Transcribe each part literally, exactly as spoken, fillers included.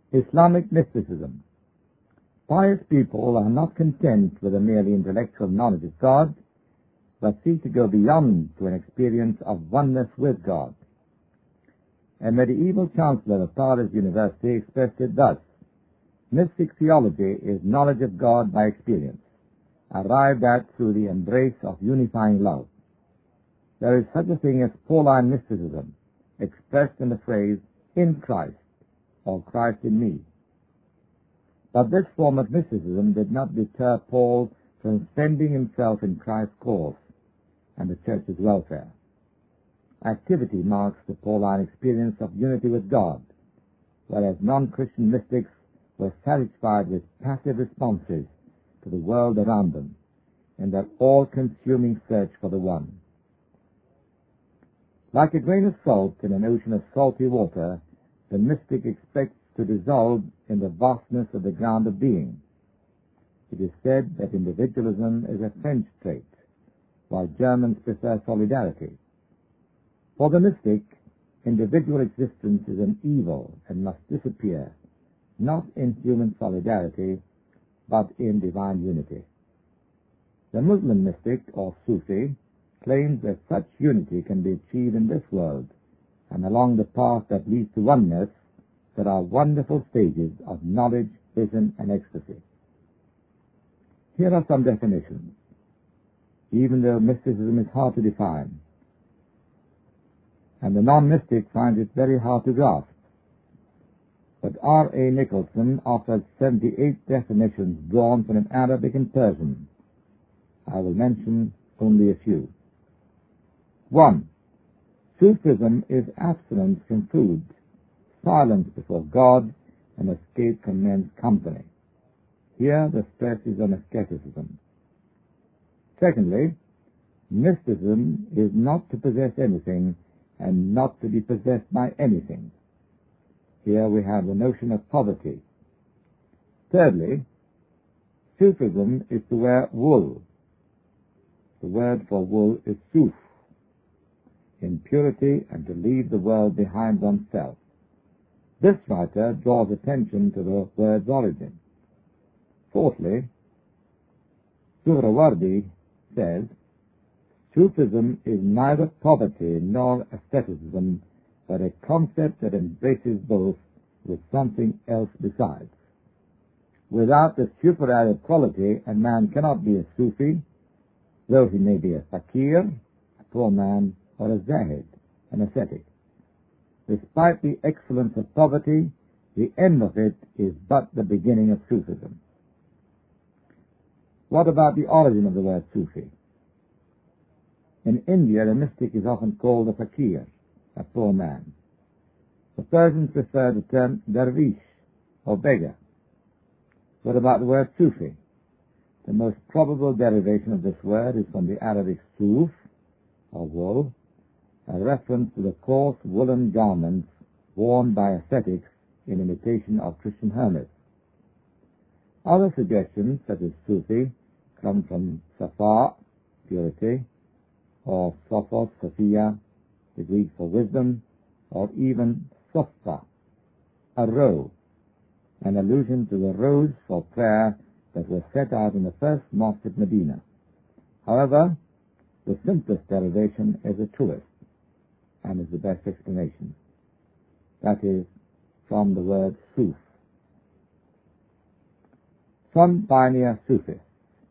Islamic mysticism. Pious people are not content with a merely intellectual knowledge of God, but seek to go beyond to an experience of oneness with God. A medieval chancellor of Paris University expressed it thus: mystic theology is knowledge of God by experience, arrived at through the embrace of unifying love. There is such a thing as Pauline mysticism, expressed in the phrase, in Christ, or Christ in me. But this form of mysticism did not deter Paul from spending himself in Christ's cause and the church's welfare. Activity marks the Pauline experience of unity with God, whereas non-Christian mystics were satisfied with passive responses to the world around them in their all-consuming search for the One. Like a grain of salt in an ocean of salty water, the mystic expects to dissolve in the vastness of the ground of being. It is said that individualism is a French trait, while Germans prefer solidarity. For the mystic, individual existence is an evil and must disappear, not in human solidarity, but in divine unity. The Muslim mystic, or Sufi, claims that such unity can be achieved in this world, and along the path that leads to oneness, there are wonderful stages of knowledge, vision, and ecstasy. Here are some definitions, even though mysticism is hard to define, and the non-mystic finds it very hard to grasp. But R A Nicholson offers seventy-eight definitions drawn from an Arabic and Persian. I will mention only a few. One. Sufism is abstinence from food, silence before God, and escape from men's company. Here the stress is on asceticism. Secondly, mysticism is not to possess anything and not to be possessed by anything. Here we have the notion of poverty. Thirdly, Sufism is to wear wool. The word for wool is suf, in purity and to leave the world behind oneself. This writer draws attention to the word's origin. Fourthly, Suhrawardi says, Sufism is neither poverty nor asceticism, but a concept that embraces both with something else besides. Without the superadded quality, a man cannot be a Sufi, though he may be a fakir, a poor man, or a zahid, an ascetic. Despite the excellence of poverty, the end of it is but the beginning of Sufism. What about the origin of the word Sufi? In India, a mystic is often called a fakir, a poor man. The Persians prefer the term dervish, or beggar. What about the word Sufi? The most probable derivation of this word is from the Arabic suf, or wool, a reference to the coarse woolen garments worn by ascetics in imitation of Christian hermits. Other suggestions, such as Sufi, come from Safa, purity, or Sophos, Sophia, the Greek for wisdom, or even Sofa, a row, an allusion to the rows for prayer that were set out in the first mosque at Medina. However, the simplest derivation is the truest, and is the best explanation. That is, from the word Suf. Some pioneer Sufis.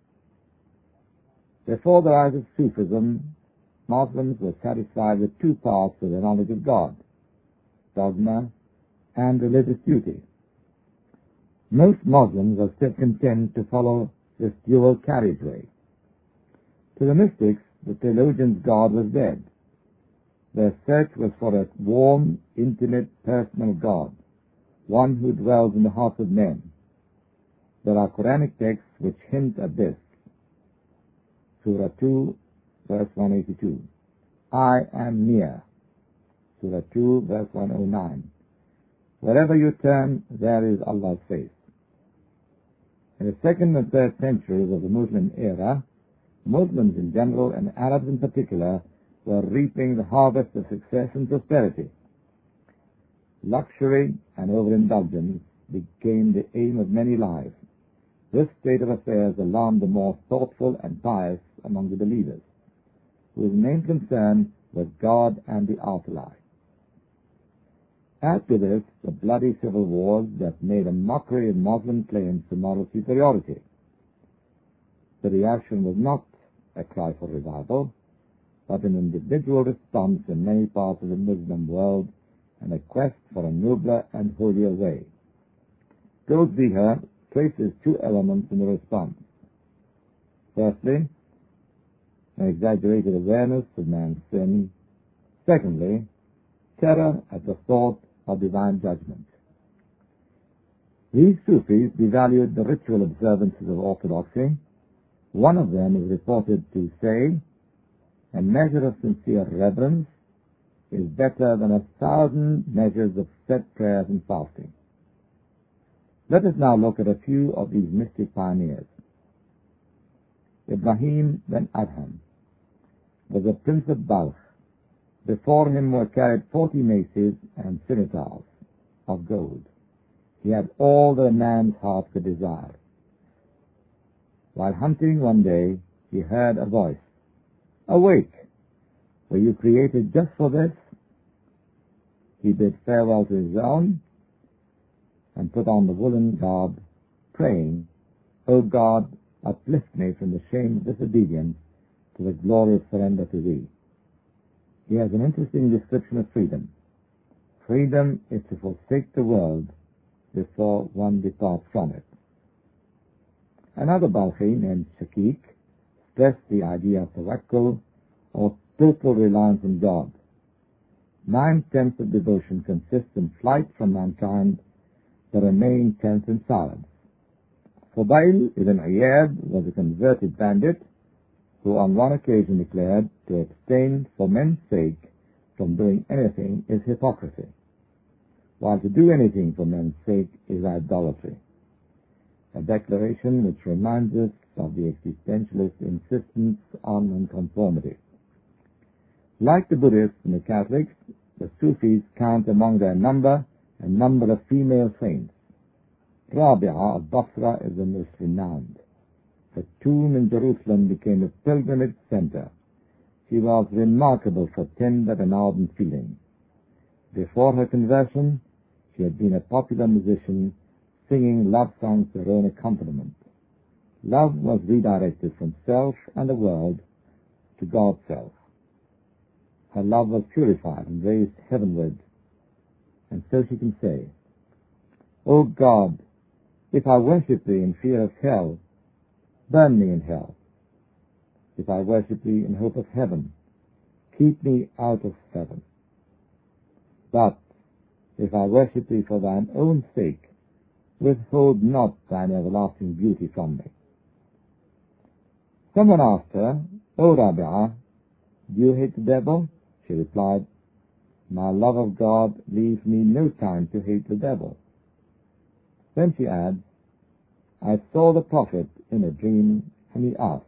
Before the rise of Sufism, Muslims were satisfied with two parts of the knowledge of God, dogma and religious duty. Most Muslims are still content to follow this dual carriageway. To the mystics, the theologian's God was dead. Their search was for a warm, intimate, personal God, one who dwells in the hearts of men. There are Quranic texts which hint at this. Surah two, verse one eighty-two. I am near. Surah two, verse one oh nine. Wherever you turn, there is Allah's face. In the second and third centuries of the Muslim era, Muslims in general and Arabs in particular were reaping the harvest of success and prosperity. Luxury and overindulgence became the aim of many lives. This state of affairs alarmed the more thoughtful and pious among the believers, whose main concern was God and the afterlife. Add to this the bloody civil wars that made a mockery of Muslim claims to moral superiority. The reaction was not a cry for revival, but an individual response in many parts of the Muslim world and a quest for a nobler and holier way. Goldsby here traces two elements in the response. Firstly, an exaggerated awareness of man's sin. Secondly, terror at the thought of divine judgment. These Sufis devalued the ritual observances of orthodoxy. One of them is reported to say, "A measure of sincere reverence is better than a thousand measures of set prayers and fasting." Let us now look at a few of these mystic pioneers. Ibrahim ben Adham was a prince of Balkh. Before him were carried forty maces and scimitars of gold. He had all that a man's heart could desire. While hunting one day, he heard a voice, "Awake! Were you created just for this?" He bid farewell to his own and put on the woolen garb, praying, "O God, uplift me from the shame of disobedience to the glorious surrender to Thee." He has an interesting description of freedom. Freedom is to forsake the world before one departs from it. Another Balkhi named Shakik stressed the idea of tawakkul, or total reliance on God. Nine-tenths of devotion consists in flight from mankind, the remaining tenth in silence. Fudail ibn Iyad was a converted bandit who on one occasion declared to abstain for men's sake from doing anything is hypocrisy, while to do anything for men's sake is idolatry. A declaration which reminds us of the existentialist insistence on nonconformity. Like the Buddhists and the Catholics, the Sufis count among their number a number of female saints. Rabi'a of Basra is the most renowned. Her tomb in Jerusalem became a pilgrimage center. She was remarkable for tender and ardent feeling. Before her conversion, she had been a popular musician, singing love songs to her own accompaniment. Love was redirected from self and the world to God's self. Her love was purified and raised heavenward, and so she can say, "O God, if I worship Thee in fear of hell, burn me in hell. If I worship Thee in hope of heaven, keep me out of heaven. But if I worship Thee for Thine own sake, withhold not Thine everlasting beauty from me." Someone asked her, "O Rabi'a, do you hate the devil?" She replied, "My love of God leaves me no time to hate the devil." Then she adds, "I saw the Prophet in a dream, and he asked,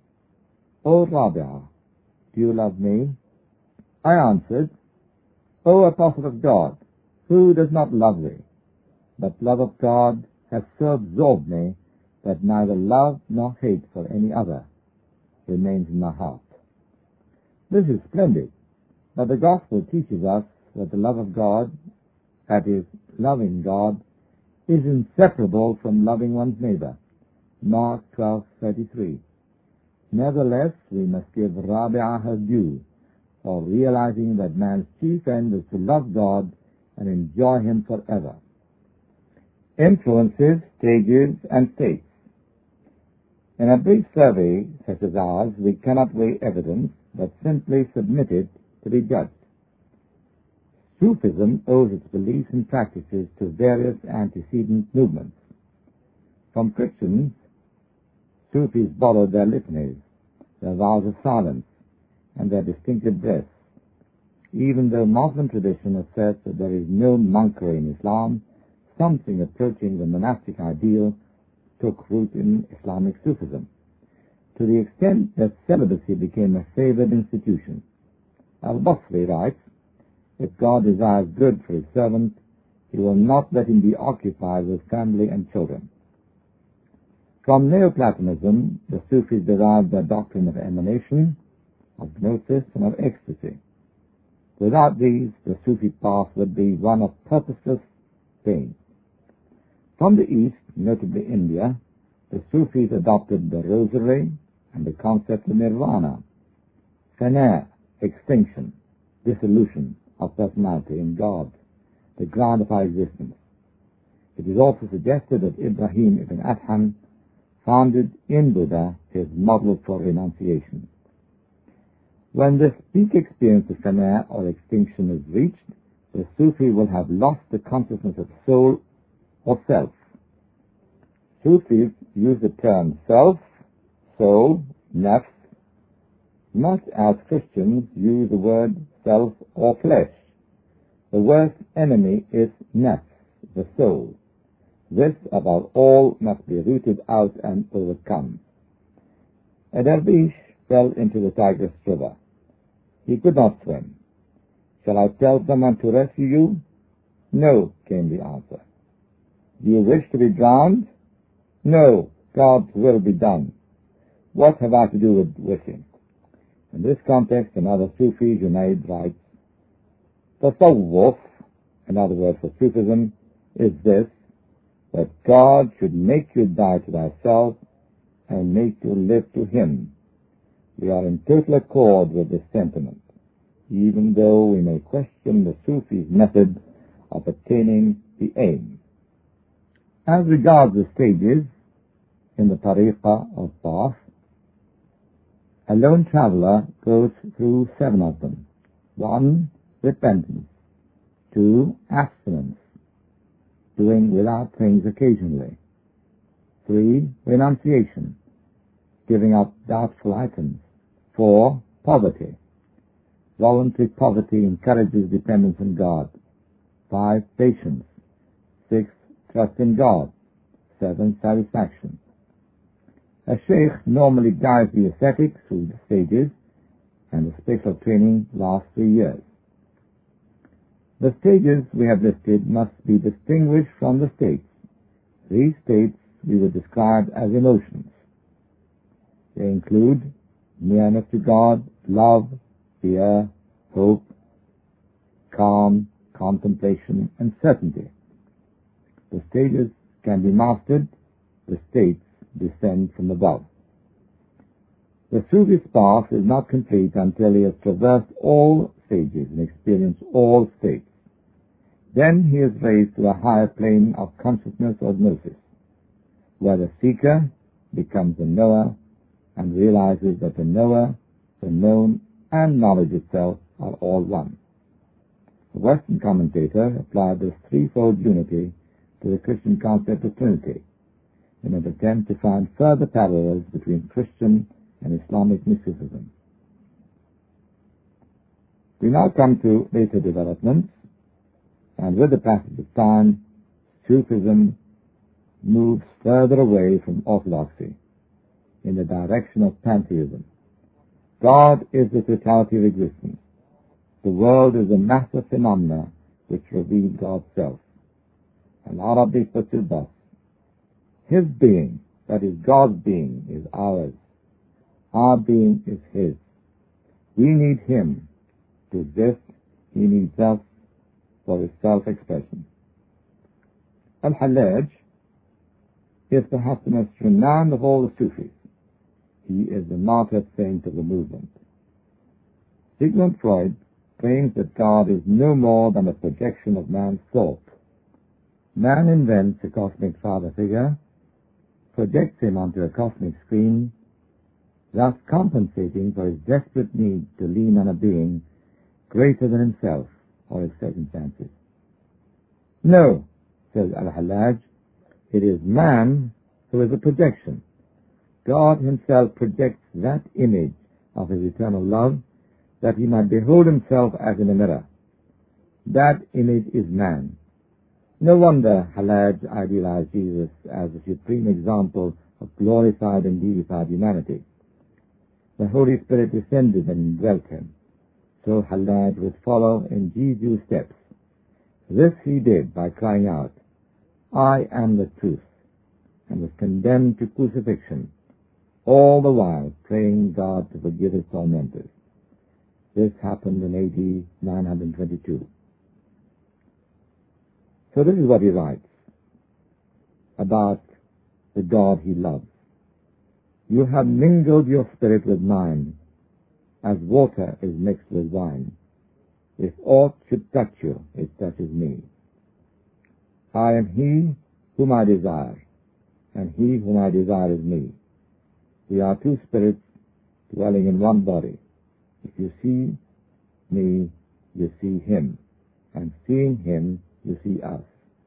'O Rabi'a, do you love me?' I answered, 'O Apostle of God, who does not love thee? But love of God has so absorbed me that neither love nor hate for any other remains in my heart.'" This is splendid, but the Gospel teaches us that the love of God, that is, loving God, is inseparable from loving one's neighbor. Mark twelve thirty-three. Nevertheless, we must give Rabi'a her due for realizing that man's chief end is to love God and enjoy Him forever. Influences, stages, and states. In a brief survey such as ours, we cannot weigh evidence, but simply submit it to be judged. Sufism owes its beliefs and practices to various antecedent movements. From Christians, Sufis borrowed their litanies, their vows of silence, and their distinctive dress. Even though Muslim tradition asserts that there is no monkery in Islam, something approaching the monastic ideal took root in Islamic Sufism, to the extent that celibacy became a favored institution. Al-Basri writes, "If God desires good for His servant, he will not let him be occupied with family and children. From Neoplatonism, the Sufis derived their doctrine of emanation, of gnosis, and of ecstasy. Without these, the Sufi path would be one of purposeless pain. From the East, notably India, the Sufis adopted the rosary and the concept of nirvana, fana, extinction, dissolution of personality in God, the ground of our existence. It is also suggested that Ibrahim ibn Adham founded in Buddha his model for renunciation. When this peak experience of fana or extinction is reached, the Sufi will have lost the consciousness of soul or self. Sufis use the term self, soul, nafs, not as Christians use the word self or flesh. The worst enemy is nafs, the soul. This, above all, must be rooted out and overcome. A dervish fell into the Tigris River. He could not swim. Shall I tell someone to rescue you? No, came the answer. Do you wish to be drowned? No, God's will be done. What have I to do with wishing? In this context, another Sufi, Junaid, writes, Tasawwuf, another word for Sufism, is this, that God should make you die to thyself and make you live to Him. We are in total accord with this sentiment, even though we may question the Sufi's method of attaining the aim. As regards the stages in the tariqah or path, a lone traveler goes through seven of them. One, repentance. Two, abstinence, doing without things occasionally. Three, renunciation, giving up doubtful items. Four, poverty. Voluntary poverty encourages dependence on God. Five, patience. Six, trust in God. Seven, satisfaction. A sheikh normally guides the ascetic through the stages, and the special training lasts three years. The stages we have listed must be distinguished from the states. These states we would describe as emotions. They include nearness to God, love, fear, hope, calm, contemplation, and certainty. The stages can be mastered, the states descend from above. The Sufi's path is not complete until he has traversed all stages and experienced all states. Then he is raised to a higher plane of consciousness or gnosis, where the seeker becomes a knower and realizes that the knower, the known, and knowledge itself are all one. The Western commentator applied this threefold unity to the Christian concept of Trinity in an attempt to find further parallels between Christian and Islamic mysticism. We now come to later developments, and with the passage of time, Sufism moves further away from orthodoxy in the direction of pantheism. God is the totality of existence. The world is a mass of phenomena which reveal God's self. And Arabi puts it thus: His being, that is God's being, is ours. Our being is His. We need Him. To exist, He needs us for His self-expression. Al-Hallaj is perhaps the most renowned of all the Sufis. He is the martyred saint of the movement. Sigmund Freud claims that God is no more than a projection of man's thought. Man invents a cosmic father figure, projects him onto a cosmic screen, thus compensating for his desperate need to lean on a being greater than himself or his circumstances. No, says Al-Hallaj, it is man who is a projection. God Himself projects that image of His eternal love that He might behold Himself as in a mirror. That image is man. No wonder Hallaj idealized Jesus as the supreme example of glorified and deified humanity. The Holy Spirit descended and indwelt Him. So Hallaj would follow in Jesus' steps, This he did by crying out, "I am the truth," and was condemned to crucifixion, all the while praying God to forgive his tormentors. This happened in A D nine twenty-two. So this is what he writes about the God he loves. "You have mingled your spirit with mine, as water is mixed with wine. If aught should touch you, it touches me. I am he whom I desire, and he whom I desire is me. We are two spirits dwelling in one body. If you see me, you see him, and seeing him, you see us."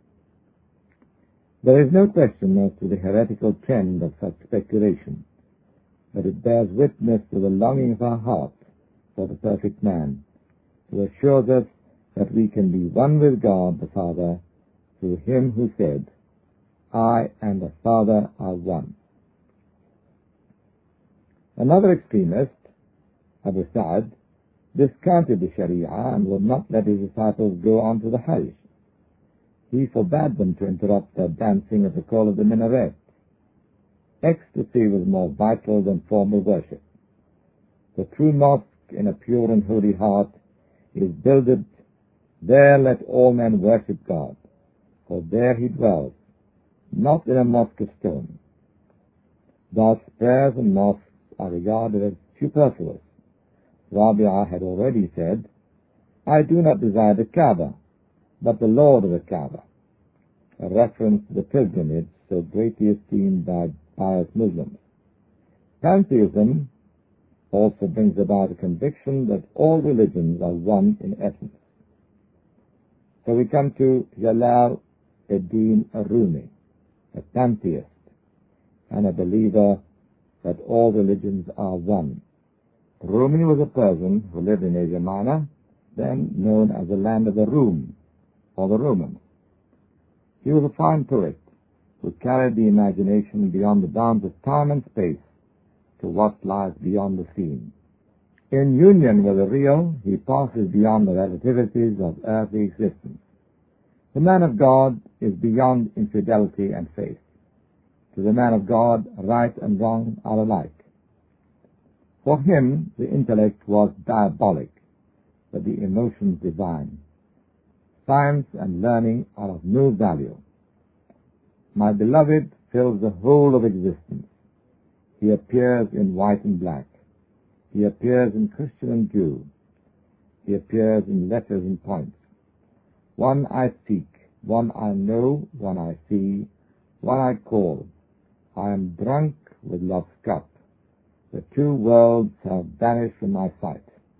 There is no question as to the heretical trend of such speculation, but it bears witness to the longing of our heart for the perfect man, who assures us that we can be one with God the Father through him who said, "I and the Father are one." Another extremist, Abu Sa'd, discounted the Sharia and would not let his disciples go on to the Hajj. He forbade them to interrupt their dancing at the call of the minaret. Ecstasy was more vital than formal worship. The true mosque in a pure and holy heart is builded, there let all men worship God, for there he dwells, not in a mosque of stone. Thus prayers and mosques are regarded as superfluous. Rabi'ah had already said, "I do not desire the Kaaba, but the Lord of the Kaaba," a reference to the pilgrimage so greatly esteemed by pious Muslims. Pantheism also brings about a conviction that all religions are one in essence. So we come to Jalal ad-Din ar-Rumi, a pantheist and a believer that all religions are one. Rumi was a Persian who lived in Asia Minor, then known as the land of the Rum, or the Romans. He was a fine poet who carried the imagination beyond the bounds of time and space to what lies beyond the scene. In union with the real, he passes beyond the relativities of earthly existence. The man of God is beyond infidelity and faith. To the man of God, right and wrong are alike. For him, the intellect was diabolic, but the emotions divine. Science and learning are of no value. My beloved fills the whole of existence. He appears in white and black. He appears in Christian and Jew. He appears in letters and points. One I seek, one I know, one I see, one I call. I am drunk with love's cup. The two worlds have vanished from my sight.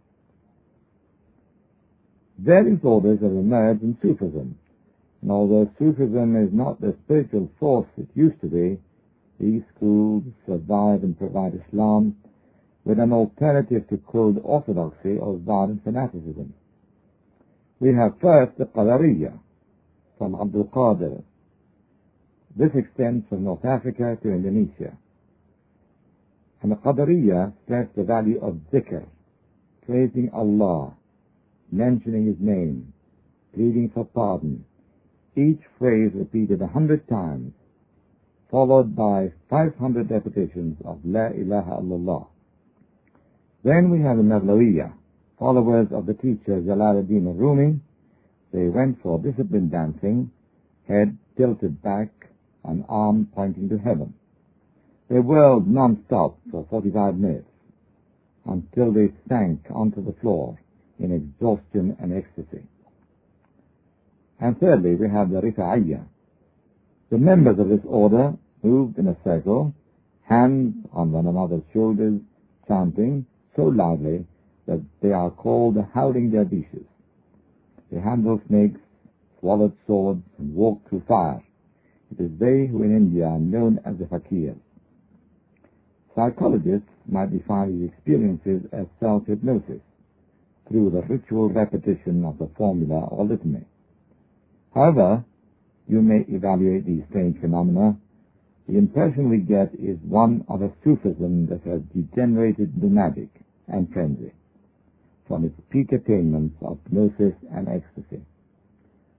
Various orders have emerged in Sufism, and although Sufism is not the spiritual force it used to be, these schools survive and provide Islam with an alternative to cold orthodoxy or violent fanaticism. We have first the Qadariyya from Abdul Qadir. This extends from North Africa to Indonesia. And the Qadariyya stress the value of dhikr, praising Allah, mentioning His name, pleading for pardon, each phrase repeated a hundred times, followed by five hundred repetitions of La ilaha illallah. Then we have the Mevlawiyya, followers of the teacher Jalal ad-Din ar-Rumi. They went for disciplined dancing, head tilted back, an arm pointing to heaven. They whirled non-stop for forty-five minutes, until they sank onto the floor in exhaustion and ecstasy. And thirdly, we have the Rifa'iyya. The members of this order moved in a circle, hands on one another's shoulders, chanting so loudly that they are called the Howling Dervishes. They handle snakes, swallowed swords, and walk through fire. It is they who in India are known as the Fakirs. Psychologists might define these experiences as self-hypnosis through the ritual repetition of the formula or litany. However you may evaluate these strange phenomena, the impression we get is one of a Sufism that has degenerated into magic and frenzy from its peak attainments of gnosis and ecstasy.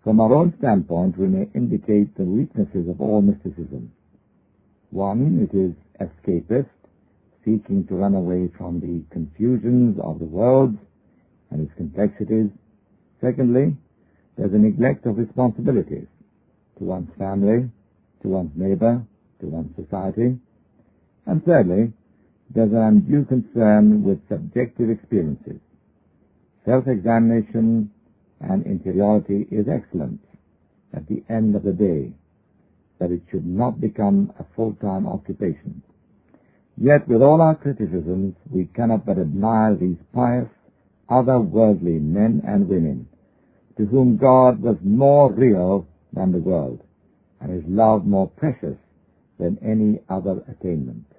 From our own standpoint, we may indicate the weaknesses of all mysticism. One, it is escapist, seeking to run away from the confusions of the world and its complexities. Secondly, there's a neglect of responsibilities to one's family, to one's neighbor, to one's society. And thirdly, there's an undue concern with subjective experiences. Self-examination and interiority is excellent at the end of the day, but it should not become a full-time occupation. Yet, with all our criticisms, we cannot but admire these pious, otherworldly men and women, to whom God was more real than the world, and his love more precious than any other attainment.